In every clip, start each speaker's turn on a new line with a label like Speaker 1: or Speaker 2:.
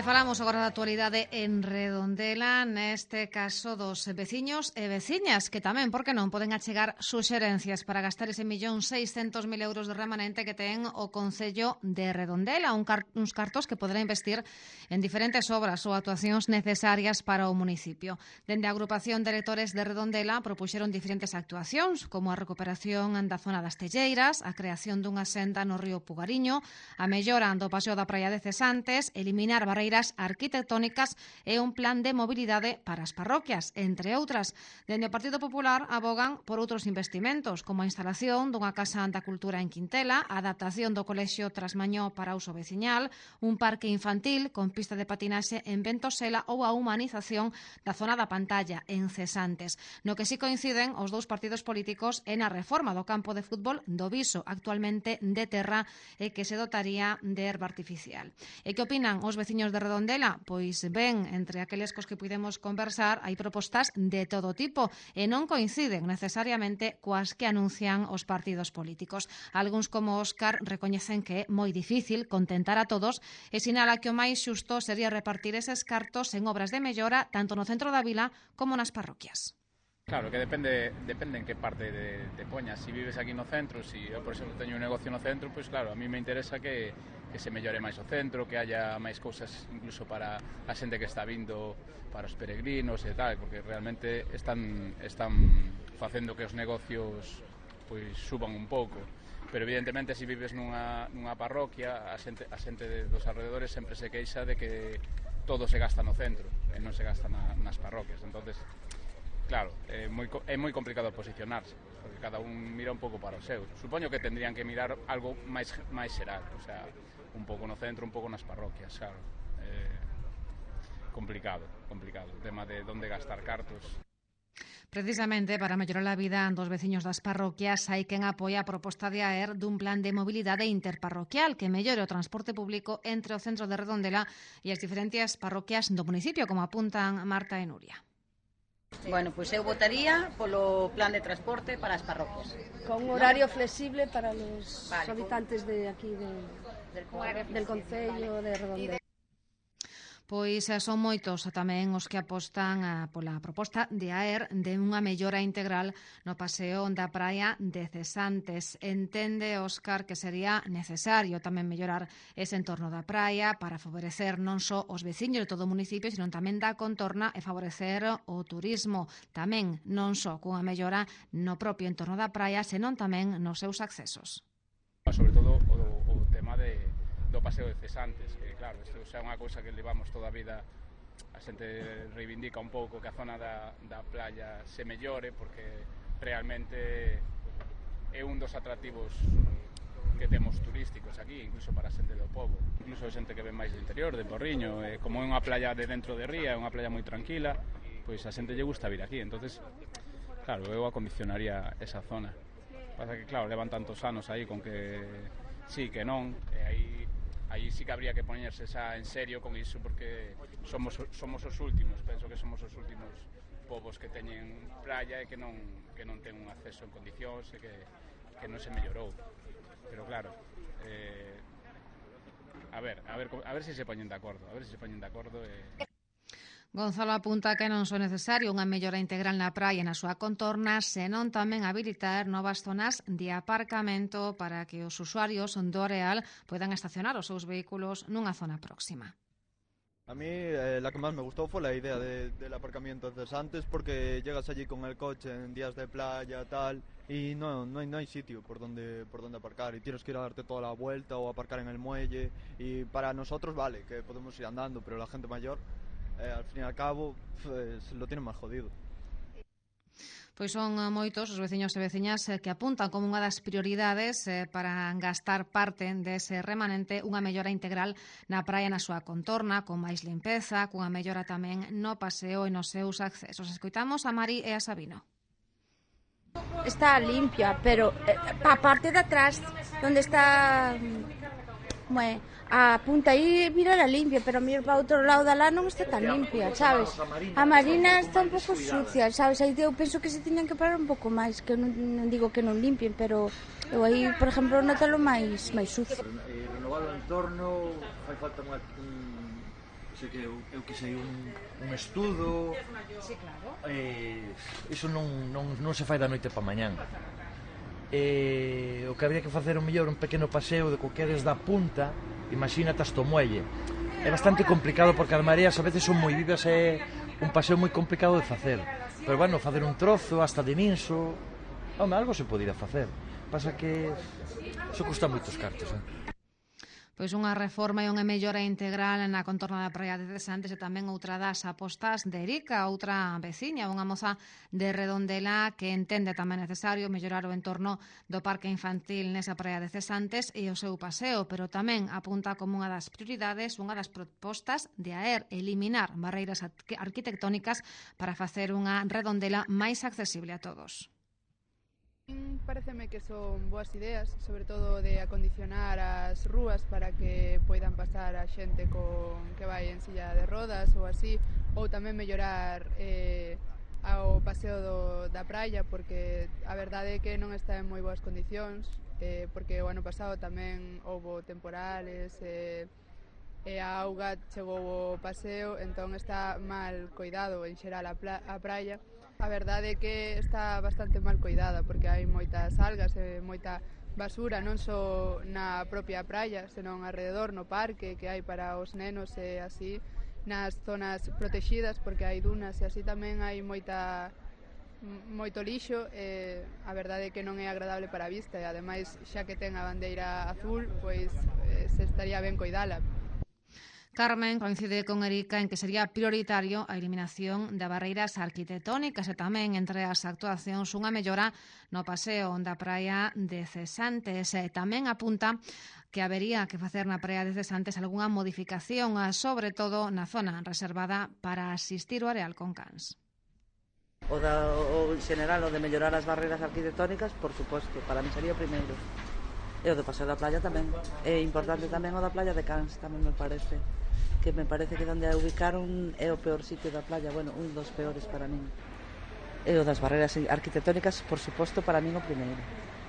Speaker 1: falamos agora da actualidade en Redondela, neste caso dos veciños e veciñas que tamén, por que non, poden achegar suxerencias para gastar ese 1.600.000 euros de remanente que ten o Concello de Redondela, uns cartos que poderá investir en diferentes obras ou actuacións necesarias para o municipio. Dende a agrupación de electores de Redondela propuxeron diferentes actuacións, como a recuperación da zona das Telleiras, a creación dunha senda no río Pugariño, a mellora do paseo da praia de Cesantes, eliminar barreiras arquitectónicas e un plan de mobilidade para as parroquias, entre outras. Dende o Partido Popular abogan por outros investimentos, como a instalación dunha Casa da Cultura en Quintela, a adaptación do Colexio Trasmañó para uso veciñal, un parque infantil con pista de patinaxe en Ventosela ou a humanización da zona da Pantalla en Cesantes. No que sí coinciden os dous partidos políticos é na reforma do campo de fútbol do Viso, actualmente de terra e que se dotaría de herba artificial. E que opinan os veciños de Redondela? Pois ben, entre aqueles cos que pudemos conversar hai propostas de todo tipo e non coinciden necesariamente coas que anuncian os partidos políticos. Algúns como Óscar recoñecen que é moi difícil contentar a todos e sinala que o máis xusto sería repartir eses cartos en obras de mellora tanto no centro da vila como nas parroquias.
Speaker 2: Claro, que depende en que parte te poñas. Si vives aquí no centro, si eu, por exemplo, teño un negocio no centro, pois claro, a mí me interesa que se mellore máis o centro, que haya máis cousas incluso para a xente que está vindo, para os peregrinos e tal, porque realmente están facendo que os negocios pois suban un pouco. Pero evidentemente, se vives nunha parroquia, a xente dos alrededores sempre se queixa de que todo se gasta no centro e non se gasta nas parroquias. Entonces, claro, é moi complicado posicionarse, porque cada un mira un pouco para o seu. Supoño que tendrían que mirar algo máis xeral, o sea, un pouco no centro, un pouco nas parroquias, claro. Complicado, o tema de onde gastar cartos.
Speaker 1: Precisamente para mellorar a vida dos veciños das parroquias hai quen apoia a proposta de AER dun plan de mobilidade interparroquial que mellore o transporte público entre o centro de Redondela e as diferentes parroquias do municipio, como apuntan Marta e Nuria.
Speaker 3: Bueno, pois eu votaría polo plan de transporte para as parroquias.
Speaker 4: Con un horario flexible para los habitantes de aquí del concello de Redondela.
Speaker 1: Pois son moitos tamén os que apostan pola proposta de AER de unha mellora integral no paseo da praia de Cesantes. Entende Óscar que sería necesario tamén mellorar ese entorno da praia para favorecer non só os veciños de todo o municipio, sino tamén da contorna e favorecer o turismo. Tamén non só cunha mellora no propio entorno da praia, senón tamén nos seus accesos.
Speaker 2: Sobre todo o tema do paseo de Cesantes, que claro, isto xa é unha cousa que levamos toda a vida, a xente reivindica un pouco que a zona da playa se mellore, porque realmente é un dos atractivos que temos turísticos aquí, incluso para a xente do pobo, incluso a xente que ven máis do interior, de Porriño, como é unha playa de dentro de ría, é unha playa moi tranquila, pois a xente lle gusta vir aquí, entonces, claro, eu acondicionaría esa zona. Pasa que, claro, levan tantos anos aí con que sí, que non, e aí sí que habría que poñerse xa en serio con iso, porque somos os últimos, penso que somos os últimos povos que teñen playa e que non ten un acceso en condicións e que non se mellorou. Pero claro, a ver se se poñen de acordo,
Speaker 1: Gonzalo apunta que non son necesario unha mellora integral na praia e na súa contorna, senón tamén habilitar novas zonas de aparcamento para que os usuarios do areal poidan estacionar os seus vehículos nunha zona próxima.
Speaker 5: A mí la que más me gustó fue la idea del aparcamiento de Cesantes, porque llegas allí con el coche en días de playa tal y no hay sitio por donde aparcar y tienes que ir a darte toda la vuelta o aparcar en el muelle, y para nosotros vale que podemos ir andando, pero la gente mayor al fin e al cabo lo tienen máis jodido.
Speaker 1: Pois son moitos os veciños e veciñas que apuntan como unha das prioridades para gastar parte dese remanente unha mellora integral na praia na súa contorna, con máis limpeza, cunha mellora tamén no paseo e nos seus accesos. Escoitamos a Mari e a Sabino.
Speaker 4: Está limpia, pero a parte de atrás, donde está a punta aí, mírala limpia, pero a mirar para outro lado da lá non está tan limpia, sabes? A marina está un pouco sucia, sabes? Aí eu penso que se tiñan que parar un pouco máis, que non digo que non limpien, pero eu aí, por exemplo, notalo máis sucio.
Speaker 6: Renovar o entorno, fai falta sei que eu quisei un estudo.
Speaker 1: Sí, claro.
Speaker 6: Iso non se fai da noite pa mañán. O que habría que facer o mellor un pequeno paseo de coquedes da punta, imagínate hasta o muelle. É bastante complicado porque as mareas a veces son moi vivas e un paseo moi complicado de facer. Pero bueno, facer un trozo hasta de Minso, algo se podía facer. Pasa que iso custa moitos cartos,
Speaker 1: Pois unha reforma e unha mellora integral na contorna da praia de Cesantes e tamén outra das apostas de Erika, outra veciña, unha moza de Redondela que entende tamén necesario mellorar o entorno do parque infantil nesa praia de Cesantes e o seu paseo, pero tamén apunta como unha das prioridades, unha das propostas de AER, eliminar barreiras arquitectónicas para facer unha Redondela máis accesible a todos.
Speaker 7: Pareceme que son boas ideas, sobre todo de acondicionar as rúas para que poidan pasar a xente que vai en silla de rodas ou así, ou tamén mellorar ao paseo da praia, porque a verdade é que non está en moi boas condicións, porque o ano pasado tamén houbo temporales e a auga chegou ao paseo, entón está mal coidado en xeral a praia. A verdade é que está bastante mal coidada porque hai moitas algas e moita basura non só na propia praia, senón alrededor no parque que hai para os nenos e así nas zonas protegidas porque hai dunas e así tamén hai moito lixo e a verdade é que non é agradable para a vista e ademais xa que ten a bandeira azul pois se estaría ben coidala.
Speaker 1: Carmen coincide con Erika en que sería prioritario a eliminación de barreiras arquitectónicas e tamén entre as actuacións unha mellora no paseo da praia de Cesantes. E tamén apunta que habería que facer na praia de Cesantes algunha modificación, sobre todo na zona reservada para asistir o areal con cans.
Speaker 8: O en general, o de mellorar as barreiras arquitectónicas, por suposto, para mí sería o primeiro. E o do paseo da playa tamén. É importante tamén o da playa de Cans, tamén me parece que onde a ubicaron é o peor sitio da playa, bueno, un dos peores para min. E o das barreiras arquitectónicas, por suposto, para min o primeiro.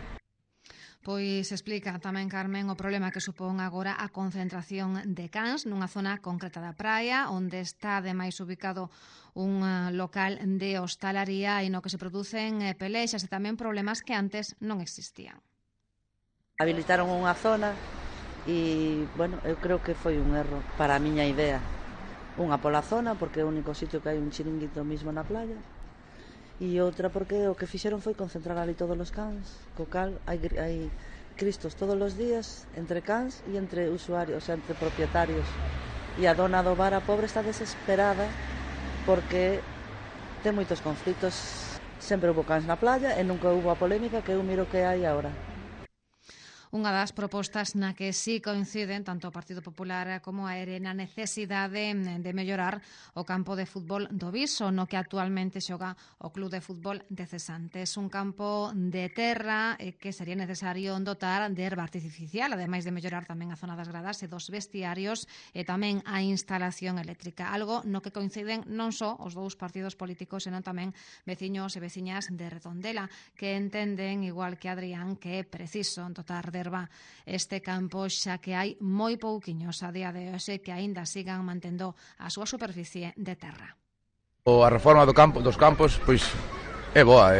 Speaker 1: Pois explica tamén, Carmen, o problema que supón agora a concentración de cans nunha zona concreta da praia, onde está ademais ubicado un local de hostalaría e no que se producen pelexas e tamén problemas que antes non existían.
Speaker 8: Habilitaron unha zona e, bueno, eu creo que foi un erro para a miña idea. Unha pola zona, porque é o único sitio que hai un chiringuito mismo na playa, e outra porque o que fixeron foi concentrar ali todos os cans, co cal hai cristos todos os días entre cans e entre usuarios, o sea, entre propietarios. E a dona do bar, a pobre, está desesperada porque ten moitos conflitos. Sempre houve cans na playa e nunca houve a polémica que eu miro que hai agora.
Speaker 1: Unha das propostas na que sí coinciden tanto o Partido Popular como a ERE na necesidade de mellorar o campo de fútbol do Viso, no que actualmente xoga o Club de Fútbol de Cesantes. Un campo de terra que sería necesario dotar de herba artificial, ademais de mellorar tamén a zona das gradas e dos vestiarios e tamén a instalación eléctrica, algo no que coinciden non só os dous partidos políticos, senón tamén veciños e veciñas de Redondela, que entenden, igual que Adrián, que é preciso dotar de herba este campo, xa que hai moi pouquiños a día de hoxe que aínda sigan mantendo a súa superficie de terra.
Speaker 2: A reforma dos campos pois é boa,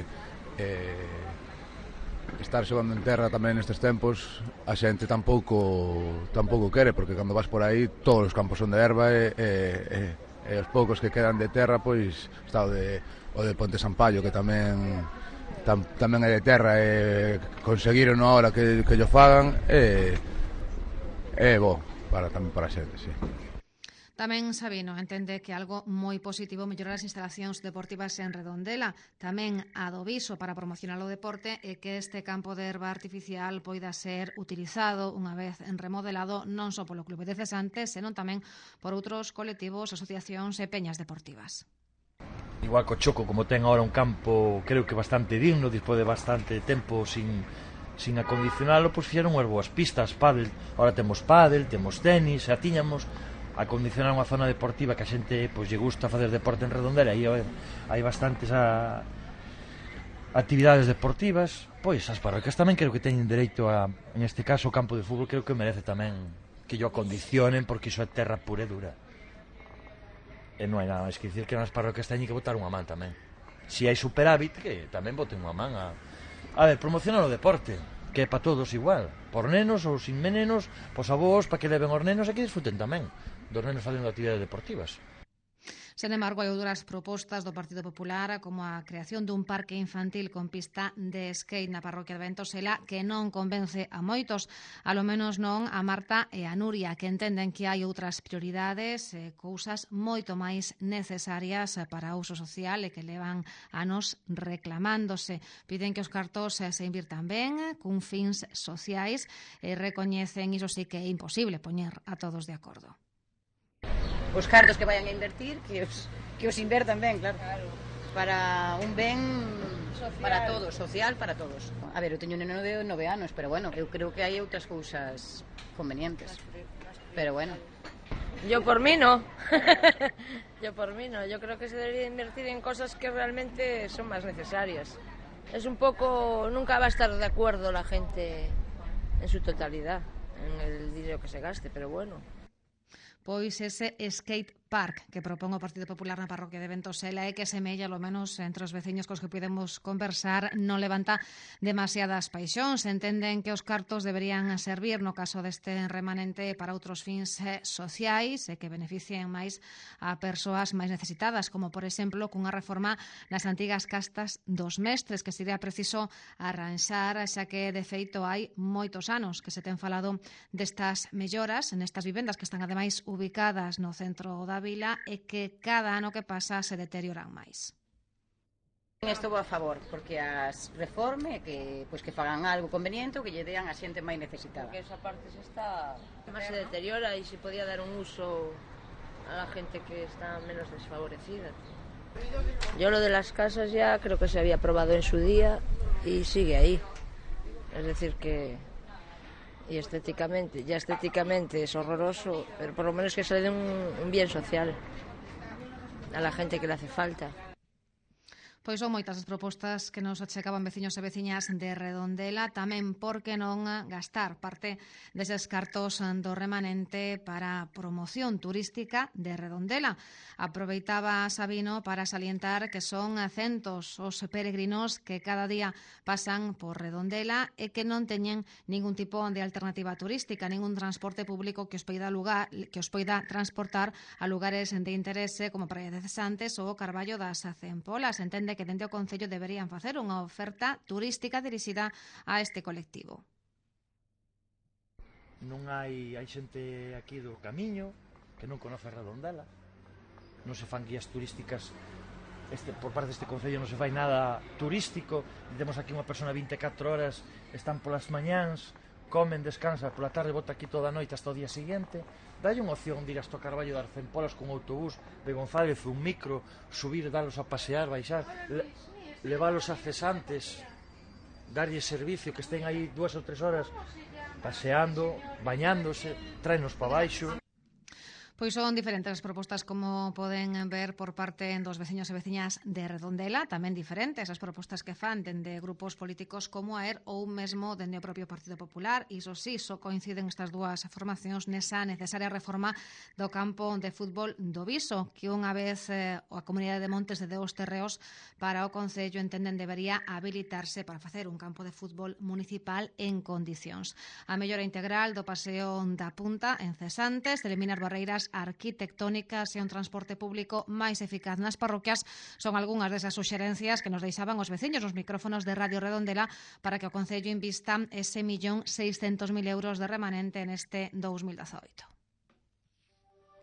Speaker 2: estar xogando en terra tamén nestes tempos a xente tampouco quere, porque cando vas por aí todos os campos son de herba e os poucos que quedan de terra pois está o de Ponte Sampaio, que tamén é de terra e conseguiron a hora que yo fagan é bo tamén para a xente, sí.
Speaker 1: Tamén Sabino entende que algo moi positivo mellorar as instalacións deportivas en Redondela, tamén a do Viso para promocionar o deporte e que este campo de herba artificial poida ser utilizado unha vez remodelado non só polo Clube de Cesantes, senón tamén por outros colectivos, asociacións e peñas deportivas.
Speaker 6: Igual co Choco, como ten agora un campo creo que bastante digno, despois de bastante tempo sin acondicionalo, pois fixeron unhas boas pistas, pádel, agora temos pádel, temos tenis, xa tiñamos acondicionar unha zona deportiva que a xente pois lle gusta facer deporte en Redondela e hai bastantes actividades deportivas, pois as parroquias tamén creo que teñen dereito en este caso o campo de fútbol creo que merece tamén que yo acondicionen porque iso é terra pura e dura. E non hai nada máis que dicir que nas parroquias teñen que botar unha man tamén. Si hai superávit, que tamén boten unha man a ver, promocionar o deporte, que é para todos igual, por nenos ou sin nenos, pos avós, para que leven os nenos e que disfruten tamén dos nenos facendo actividades deportivas.
Speaker 1: Sen embargo, hai outras propostas do Partido Popular, como a creación dun parque infantil con pista de skate na parroquia de Ventosela, que non convence a moitos, alo menos non a Marta e a Nuria, que entenden que hai outras prioridades, cousas moito máis necesarias para o uso social e que levan anos reclamándose. Piden que os cartos se invirtan ben, cun fins sociais, e recoñecen, iso sí que é imposible, poñer a todos de acordo.
Speaker 3: Os cartos que vayan a invertir, que os invertan ben, claro. Para un ben social. Para todos, social para todos. A ver, eu teño un neno de 9 anos, pero bueno, eu creo que hai outras cousas convenientes. Pero bueno.
Speaker 9: Yo por mí no. Yo por mí no. Yo creo que se debería invertir en cosas que realmente son más necesarias. Es un poco... Nunca va a estar de acuerdo la gente en su totalidad, en el dinero que se gaste, pero bueno.
Speaker 1: Pois ese skate park que propón o Partido Popular na parroquia de Ventosela é que semella, lo menos entre os veciños cos que podemos conversar, non levanta demasiadas paixóns. Entenden que os cartos deberían servir no caso deste remanente para outros fins sociais e que beneficien máis a persoas máis necesitadas, como por exemplo cunha reforma nas antigas castas dos mestres, que sería preciso arranxar, xa que de feito hai moitos anos que se ten falado destas melloras nestas vivendas que están ademais ubicadas no centro da vila e que cada ano que pasa se deterioran máis.
Speaker 3: Estou a favor, porque as reforme, que fagan algo conveniente, que lle dean a xente máis necesitada.
Speaker 9: Porque esa parte se deteriora e se podía dar un uso a la gente que está menos desfavorecida. Yo lo de las casas ya creo que se había aprobado en su día y sigue ahí. Es decir que... Y estéticamente es horroroso, pero por lo menos que se le dé un bien social a la gente que le hace falta.
Speaker 1: Pois son moitas as propostas que nos achegaban veciños e veciñas de Redondela, tamén porque non gastar parte deses cartos do remanente para a promoción turística de Redondela. Aproveitaba Sabino para salientar que son centos os peregrinos que cada día pasan por Redondela e que non teñen ningún tipo de alternativa turística, ningún transporte público que os poida transportar a lugares de interese como Praia de Cesantes ou Carballo das Cempolas. Entende que dende o Concello deberían facer unha oferta turística dirixida a este colectivo.
Speaker 6: Non hai xente aquí do camiño que non conoce Redondela, non se fan guías turísticas, por parte deste Concello non se fai nada turístico. Temos aquí unha persona 24 horas, están polas mañáns, comen, descansan, pola tarde, bota aquí toda a noite hasta o día seguinte. Dalle unha opción de ir hasta o Carballo das Cempolas con autobús de González, un micro, subir, dalos a pasear, baixar, leválos a Cesantes, darlle servicio, que estén aí 2 ou 3 horas paseando, bañándose, traenos para baixo.
Speaker 1: Pois son diferentes as propostas, como poden ver, por parte dos veciños e veciñas de Redondela, tamén diferentes as propostas que fan dende grupos políticos como a ERR ou mesmo dende o propio Partido Popular. Iso sí, só coinciden estas dúas formacións nesa necesaria reforma do campo de fútbol do Viso, que unha vez a Comunidade de Montes de deu os terreos para o Concello, entenden debería habilitarse para facer un campo de fútbol municipal en condicións. A mellora integral do paseo da Punta en Cesantes, eliminar barreiras arquitectónicas e un transporte público máis eficaz nas parroquias son algunhas desas suxerencias que nos deixaban os veciños nos micrófonos de Radio Redondela para que o Concello invista ese 1.600.000 euros de remanente neste 2018.